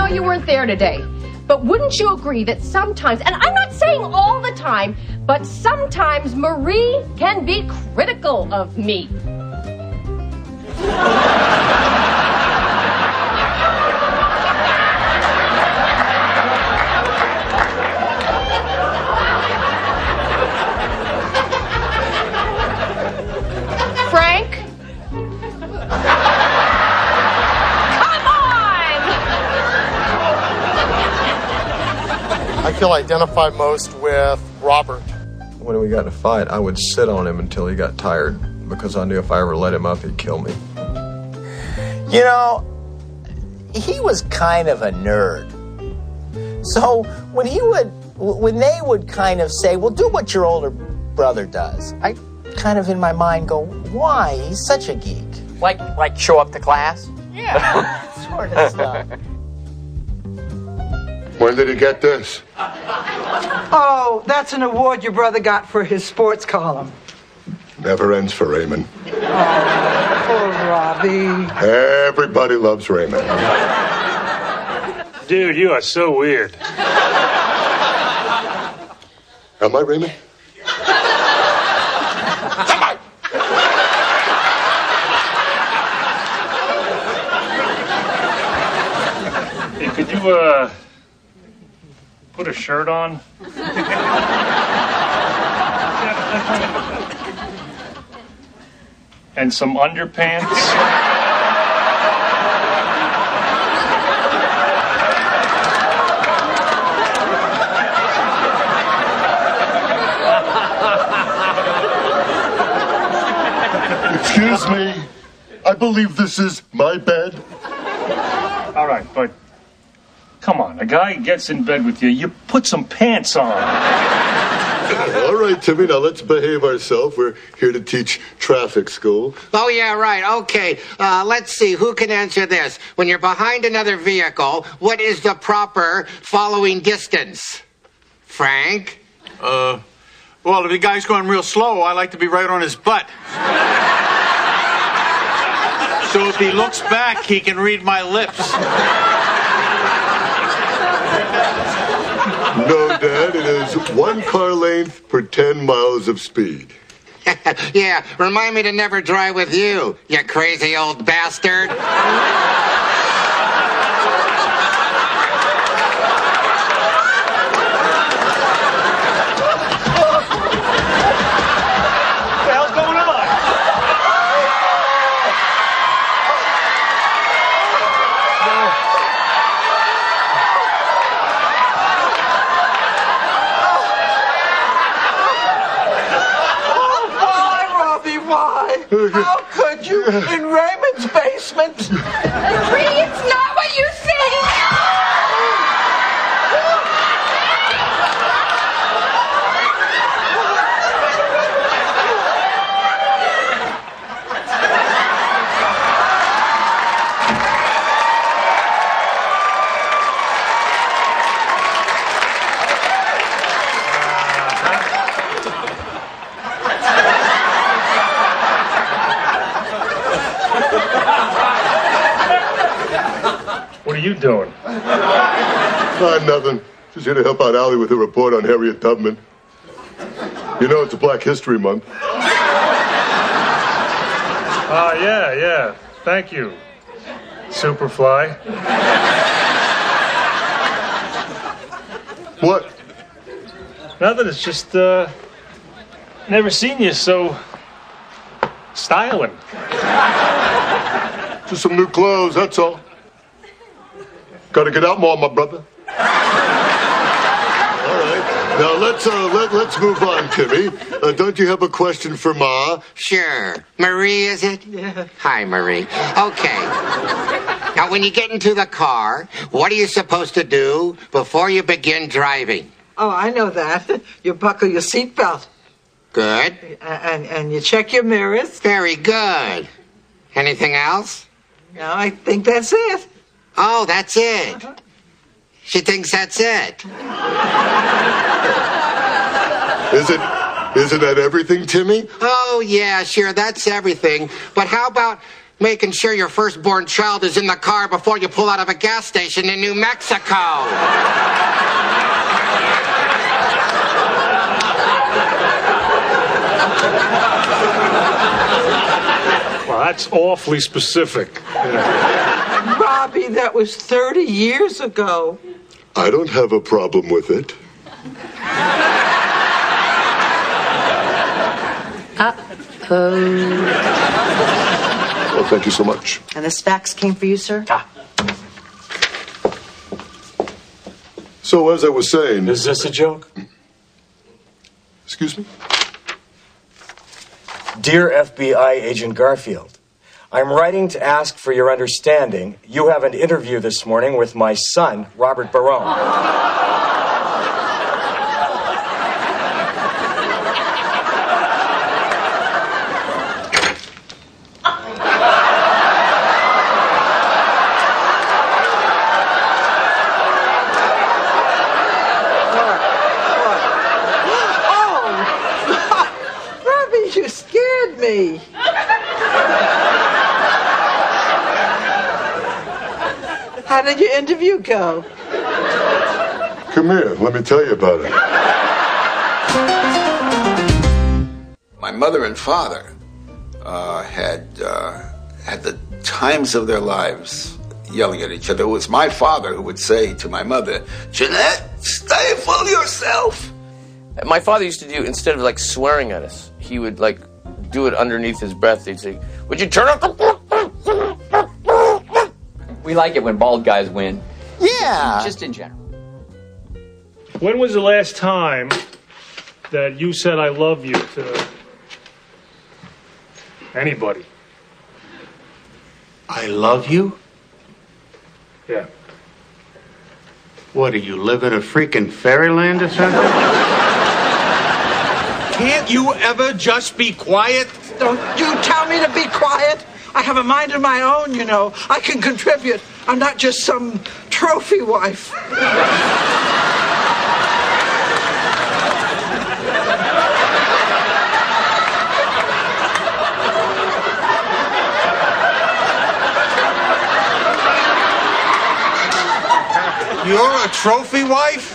you weren't there today, but wouldn't you agree that sometimes, and I'm not saying all the time, but sometimes Marie can be critical of me. Frank? Come on! I feel identified most with Robert. When we got in a fight, I would sit on him until he got tired because I knew if I ever let him up, he'd kill me. You know, he was kind of a nerd. So when they would kind of say, well, do what your older brother does, I kind of in my mind go, why? He's such a geek. Like show up to class? Yeah, sort of stuff. When did he get this? Oh, that's an award your brother got for his sports column. Never ends for Raymond. Oh, poor Robbie. Everybody loves Raymond. Dude, you are so weird. Am I, Raymond? Hey, could you, put a shirt on? And some underpants? Excuse me. I believe this is my bed. All right, but come on. A guy gets in bed with you, you put some pants on. All right, Timmy, now let's behave ourselves. We're here to teach traffic school. Oh, yeah, right. Okay. Let's see. Who can answer this? When you're behind another vehicle, what is the proper following distance? Frank? Well, if the guy's going real slow, I like to be right on his butt. So if he looks back, he can read my lips. No, Dad, it is 1 car length per 10 miles of speed. Yeah, remind me to never drive with you, you crazy old bastard. How could you? In Raymond's basement? Marie, it's not what you think! What are you doing? Nothing. Just here to help out Allie with her report on Harriet Tubman. You know it's a Black History Month. Yeah. Thank you, Superfly. What? Nothing. It's just, never seen you so styling. Just some new clothes, that's all. Gotta get out more, my brother. All right. Now let's move on, Timmy. Don't you have a question for Ma? Sure. Marie, is it? Yeah. Hi, Marie. Okay. Now, when you get into the car, what are you supposed to do before you begin driving? Oh, I know that. You buckle your seatbelt. Good. And you check your mirrors. Very good. Anything else? No, I think that's it. Oh, that's it. She thinks that's it. Isn't that everything, Timmy? Oh, yeah, sure, that's everything. But how about Making sure your firstborn child is in the car before you pull out of a gas station in New Mexico. Well, that's awfully specific. Robbie, that was 30 years ago. I don't have a problem with it. Well, thank you so much. And this fax came for you, sir? So, as I was saying... Is this a joke? Excuse me? Dear FBI Agent Garfield, I'm writing to ask for your understanding. You have an interview this morning with my son, Robert Barone. You scared me. How did your interview go? Come here, let me tell you about it. My mother and father had the times of their lives yelling at each other. It was my father who would say to my mother, "Jeanette, stifle yourself." My father used to do, instead of like swearing at us, he would like do it underneath his breath. He'd say, "Would you turn up?" We like it when bald guys win. Yeah. Just in general. When was the last time that you said "I love you" to anybody? I love you? Yeah. What, do you live in a freaking fairyland or something? Can't you ever just be quiet? Don't you tell me to be quiet. I have a mind of my own, you know. I can contribute. I'm not just some trophy wife. You're a trophy wife?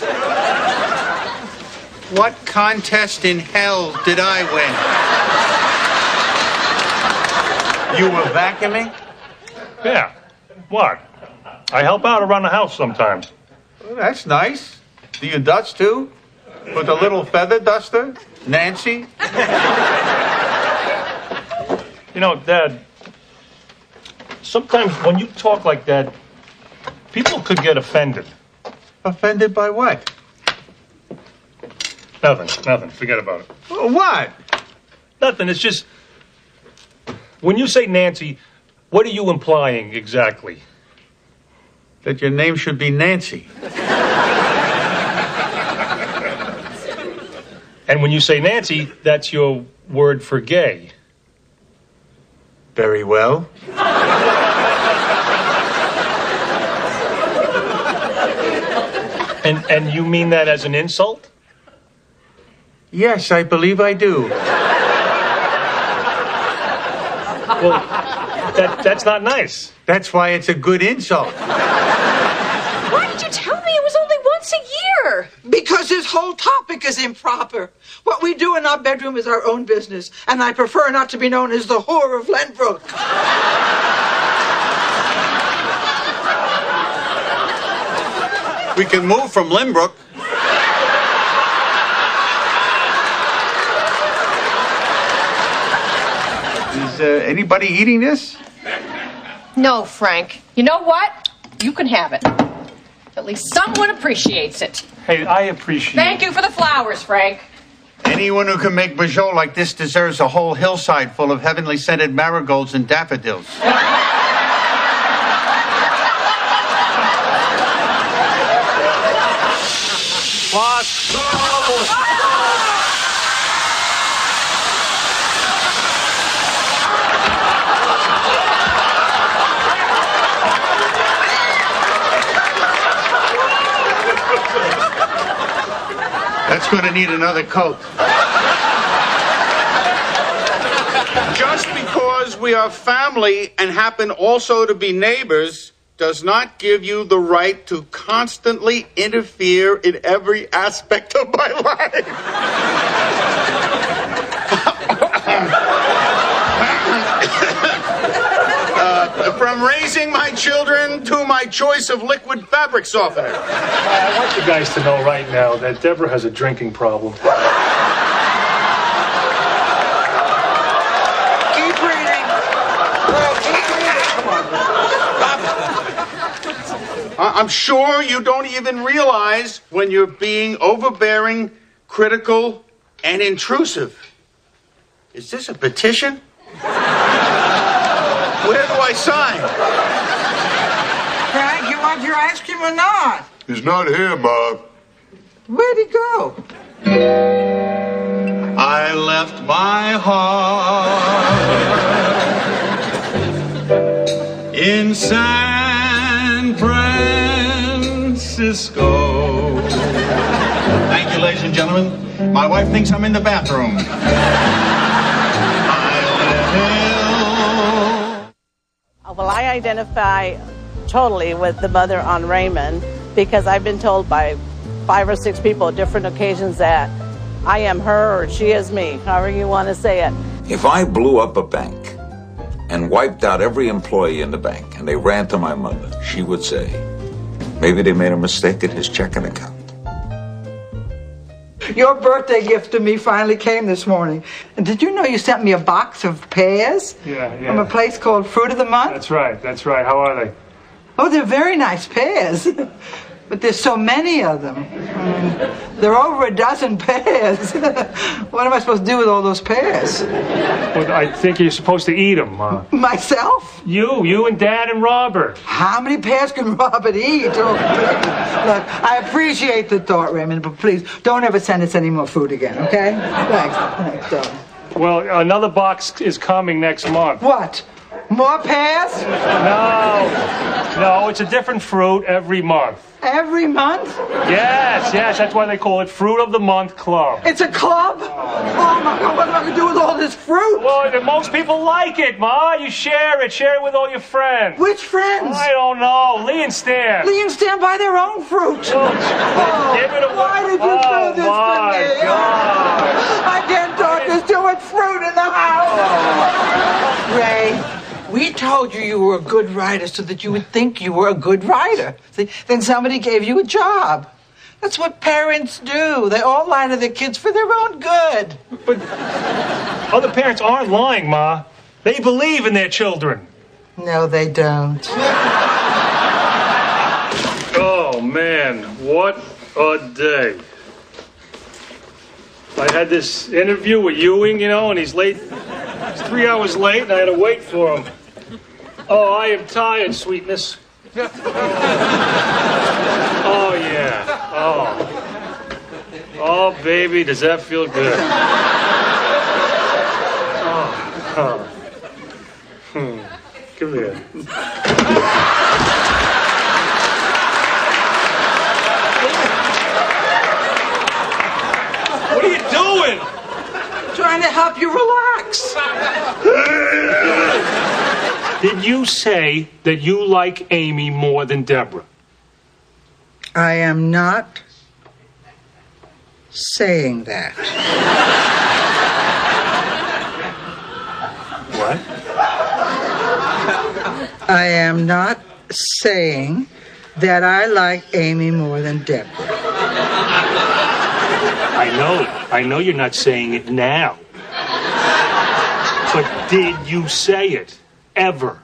What contest in hell did I win? You were vacuuming? Yeah. What? I help out around the house sometimes. Well, that's nice. Do you dust too? With a little feather duster? Nancy? You know, Dad, sometimes when you talk like that, people could get offended. Offended by what? Nothing. Forget about it. What? Nothing. It's just, when you say Nancy, what are you implying exactly? That your name should be Nancy. And when you say Nancy, that's your word for gay. Very well. And you mean that as an insult? Yes, I believe I do. Well, that's not nice. That's why it's a good insult. Why did you tell me it was only once a year? Because this whole topic is improper. What we do in our bedroom is our own business, and I prefer not to be known as the whore of Lenbrook. We can move from Lynbrook. Is anybody eating this? No, Frank. You know what? You can have it. At least someone appreciates it. Hey, I appreciate it. Thank you for the flowers, Frank. Anyone who can make Beaujolais like this deserves a whole hillside full of heavenly scented marigolds and daffodils. That's going to need another coat. Just because we are family and happen also to be neighbors does not give you the right to constantly interfere in every aspect of my life. From raising my children to my choice of liquid fabric softener. I want you guys to know right now that Deborah has a drinking problem. Keep reading. Keep reading. Come on. I'm sure you don't even realize when you're being overbearing, critical, and intrusive. Is this a petition? Where do I sign? Frank, you want your ice cream or not? He's not here, Ma. Where'd he go? I left my heart in San Francisco. Thank you, ladies and gentlemen. My wife thinks I'm in the bathroom. Well, I identify totally with the mother on Raymond because I've been told by 5 or 6 people at different occasions that I am her or she is me, however you want to say it. If I blew up a bank and wiped out every employee in the bank and they ran to my mother, she would say, maybe they made a mistake at his checking account. Your birthday gift to me finally came this morning. And did you know you sent me a box of pears? Yeah. From a place called Fruit of the Month? That's right. How are they? Oh, they're very nice pears. But there's so many of them. There are over a dozen pears. What am I supposed to do with all those pears? Well, I think you're supposed to eat them, Ma. Myself? You and Dad and Robert. How many pears can Robert eat? Oh, look, I appreciate the thought, Raymond, but please don't ever send us any more food again, okay? Thanks, darling. Well, another box is coming next month. What? More pears? No, it's a different fruit every month. Every month? Yes, that's why they call it Fruit of the Month Club. It's a club? Oh my God, what am I going to do with all this fruit? Well, most people like it, Ma. You share it with all your friends. Which friends? I don't know. Lee and Stan. Lee and Stan buy their own fruit. Give it away. Why did you do this to me? God. I can't talk. There's too much fruit in the house. Ray. We told you were a good writer so that you would think you were a good writer. See? Then somebody gave you a job. That's what parents do. They all lie to their kids for their own good. But other parents aren't lying, Ma. They believe in their children. No, they don't. Oh, man. What a day. I had this interview with Ewing, and he's late. He's 3 hours late, and I had to wait for him. Oh, I am tired, sweetness. Oh, yeah. Oh, baby, does that feel good? Come here. What are you doing? Trying to help you relax. Did you say that you like Amy more than Deborah? I am not saying that. What? I am not saying that I like Amy more than Deborah. I know you're not saying it now. But did you say it? Ever?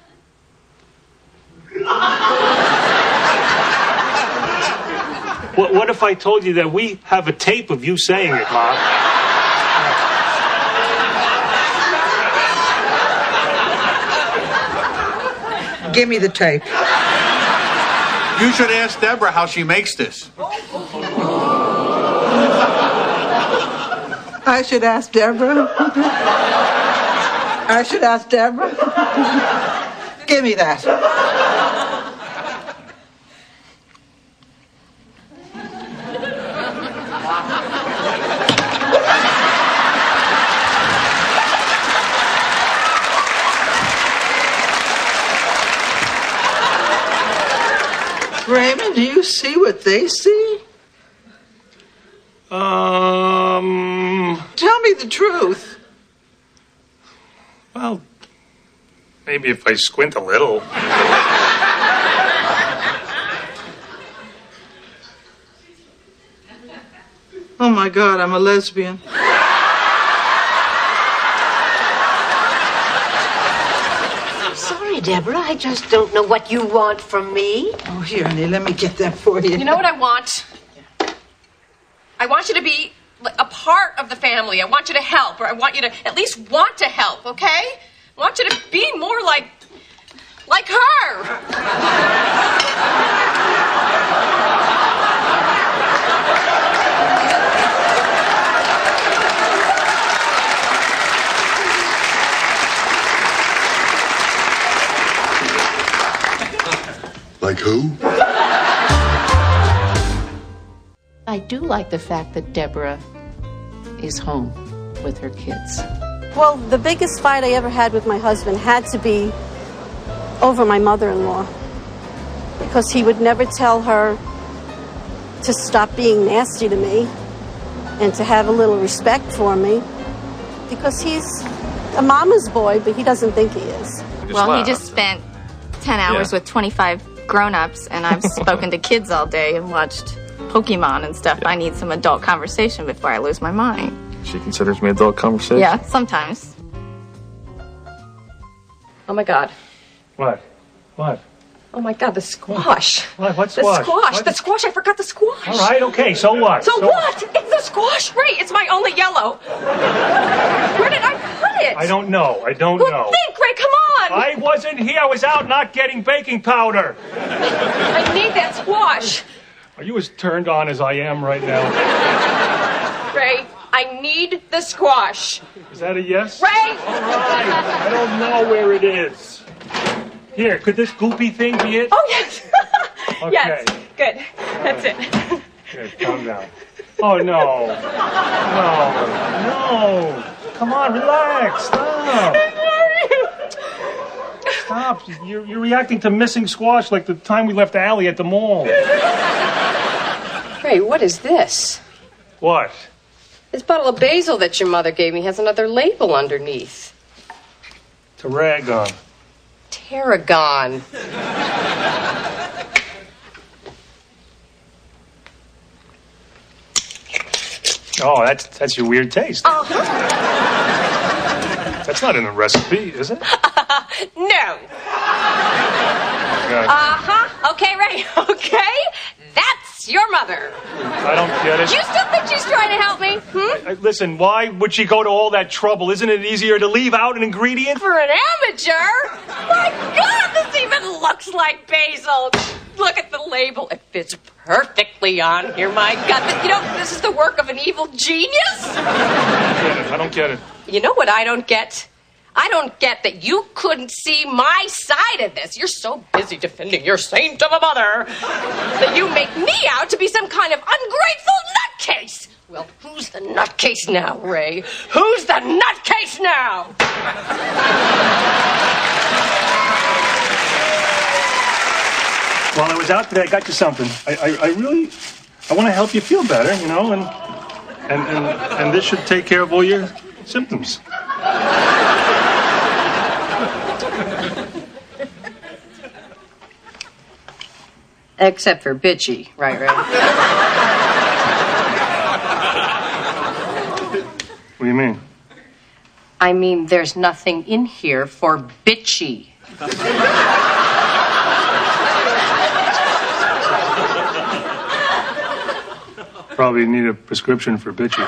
What if I told you that we have a tape of you saying it, Mom? Give me the tape. You should ask Deborah how she makes this. I should ask Deborah. I should ask Deborah. Give me that. Raymond, do you see what they see? Tell me the truth. Well, maybe if I squint a little. Oh my God, I'm a lesbian. Sorry, Deborah, I just don't know what you want from me. Oh, here, honey, let me get that for you. You know what I want? I want you to be a part of the family. I want you to help, or I want you to at least want to help, okay? I want you to be more like her. Like who? I do like the fact that Deborah is home with her kids. Well, the biggest fight I ever had with my husband had to be over my mother-in-law, because he would never tell her to stop being nasty to me and to have a little respect for me, because he's a mama's boy, but he doesn't think he is. Well, he just spent 10 hours with 25 grown-ups, and I've spoken to kids all day and watched Pokemon and stuff. I need some adult conversation before I lose my mind. She considers me adult conversation? Yeah, sometimes. Oh my God. What? What? Oh my God, the squash. What? What The squash? squash. What? The squash. I forgot the squash. All right, okay, so what? So what? It's the squash, Ray. It's my only yellow. Where did I put it? I don't know. I don't Well, know. think, Ray. Come on. I wasn't here. I was out not getting baking powder. I need that squash. Are you as turned on as I am right now? Ray, I need the squash. Is that a yes? Ray! All right. I don't know where it is. Here, could this goopy thing be it? Oh, yes. Okay. Yes. Good. That's it. Okay, calm down. Oh, no. No. Come on, relax. Stop. Stop. You're reacting to missing squash like the time we left Allie at the mall. Ray, what is this? What? This bottle of basil that your mother gave me has another label underneath. Tarragon. Tarragon. Oh, that's your weird taste. Uh-huh. That's not in the recipe, is it? No. God. Uh-huh. Okay, Ray. Okay. That's your mother. I don't get it. You still think she's trying to help me? Listen, why would she go to all that trouble? Isn't it easier to leave out an ingredient? For an amateur? My God, this even looks like basil. Look at the label. It fits perfectly on here. My God. You know, this is the work of an evil genius? I don't get it. You know what I don't get? I don't get that you couldn't see my side of this. You're so busy defending your saint of a mother that you make me out to be some kind of ungrateful nutcase. Well, who's the nutcase now, Ray? Who's the nutcase now? While I was out today, I got you something. I really want to help you feel better, you know, and this should take care of all your symptoms. Except for bitchy, right, Ray? What do you mean? I mean, there's nothing in here for bitchy. Probably need a prescription for bitchy.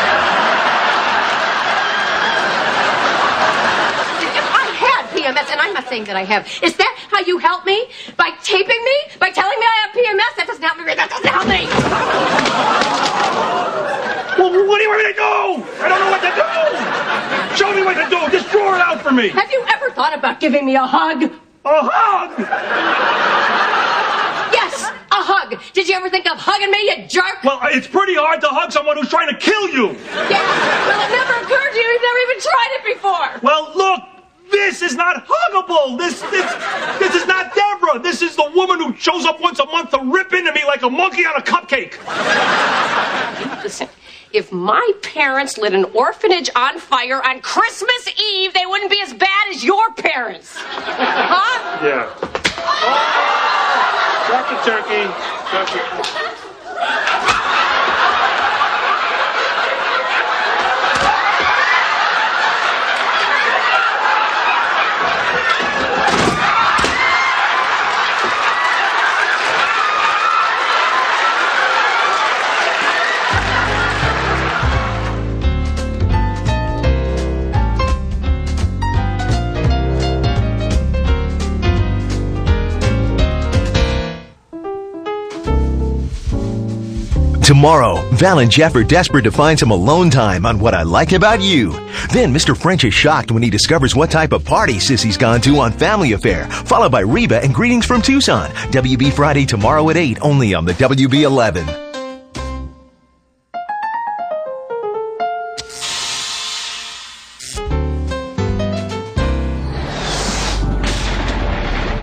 PMS, and I'm not saying that I have. Is that how you help me? By taping me? By telling me I have PMS? That doesn't help me. That doesn't help me. Well, what do you want me to do? I don't know what to do. Show me what to do. Just draw it out for me. Have you ever thought about giving me a hug? A hug? Yes, a hug. Did you ever think of hugging me, you jerk? Well, it's pretty hard to hug someone who's trying to kill you. Yeah, well, it never occurred to you. You've never even tried it before. Well, look. This is not huggable. This is not Deborah. This is the woman who shows up once a month to rip into me like a monkey on a cupcake. Listen, if my parents lit an orphanage on fire on Christmas Eve, they wouldn't be as bad as your parents. Huh? Yeah. Dr. Turkey. Tomorrow, Val and Jeff are desperate to find some alone time on What I Like About You. Then Mr. French is shocked when he discovers what type of party Sissy's gone to on Family Affair, followed by Reba and Greetings from Tucson. WB Friday tomorrow at 8, only on the WB 11.